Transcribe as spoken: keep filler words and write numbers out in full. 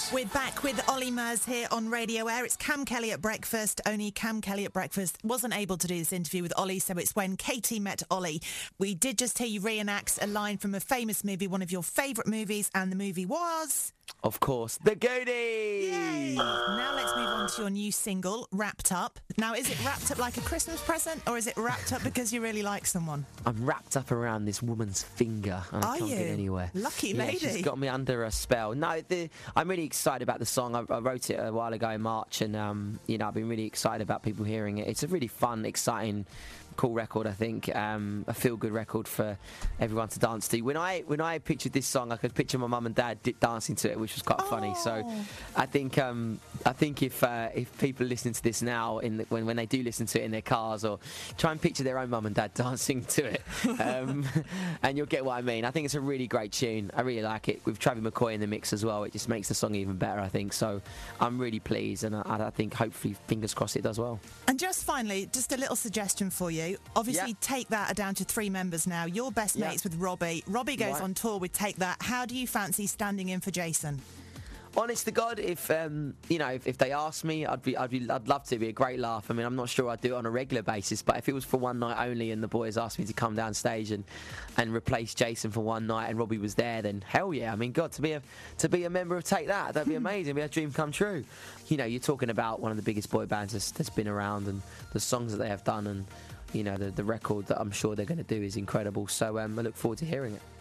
We're back with Ollie Murs here on Radio Air. It's Cam Kelly at breakfast. Only Cam Kelly at breakfast wasn't able to do this interview with Ollie, so it's when Katie met Ollie. We did just hear you reenact a line from a famous movie, one of your favourite movies, and the movie was... Of course, The Goonies! Yay! Now let's move on to your new single, Wrapped Up. Now, is it wrapped up like a Christmas present, or is it wrapped up because you really like someone? I'm wrapped up around this woman's finger, and I Are can't you? get anywhere. Lucky yeah, lady. She's got me under a spell. No, the, I'm really excited about the song. I, I wrote it a while ago in March, and um, you know, I've been really excited about people hearing it. It's a really fun, exciting, cool record. I think um, a feel-good record for everyone to dance to. When I when I pictured this song, I could picture my mum and dad dancing to it, which was quite Oh. funny. So I think um, I think if uh, if people are listening to this now, in the, when when they do listen to it in their cars, or try and picture their own mum and dad dancing to it, um, and you'll get what I mean. I think it's a really great tune. I really like it with Travis McCoy in the mix as well. It just makes the song even better, I think. So I'm really pleased, and I, I think hopefully, fingers crossed, it does well. And just finally, just a little suggestion for you. Obviously, Yeah. Take That are down to three members now. You're best Yeah. mates with Robbie. Robbie goes Right. on tour with Take That. How do you fancy standing in for Jason? Honest to God, if um, you know, if, if they asked me, I'd be, I'd be, I'd love to. It'd be a great laugh. I mean, I'm not sure I'd do it on a regular basis, but if it was for one night only, and the boys asked me to come down stage and, and replace Jason for one night, and Robbie was there, then hell yeah! I mean, God, to be a, to be a member of Take That, that'd be amazing. It'd be a dream come true. You know, you're talking about one of the biggest boy bands that's, that's been around, and the songs that they have done, and you know, the the record that I'm sure they're going to do is incredible. So um, I look forward to hearing it.